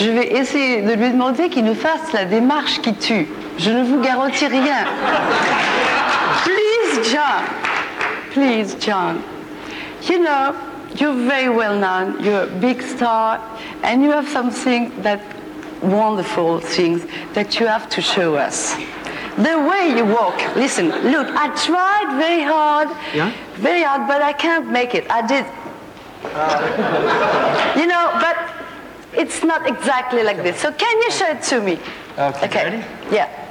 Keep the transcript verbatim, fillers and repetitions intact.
Je vais essayer de lui demander qu'il nous fasse la démarche qui tue. Je ne vous garantis rien. Please, John. Please, John. You know, you're very well known. You're a big star, and you have something that wonderful things that you have to show us. The way you walk. Listen, look, I tried very hard, Yeah? very hard, but I can't make it. I did. You know, but it's not exactly like this. So can you show it to me? Okay, Okay. ready? Yeah.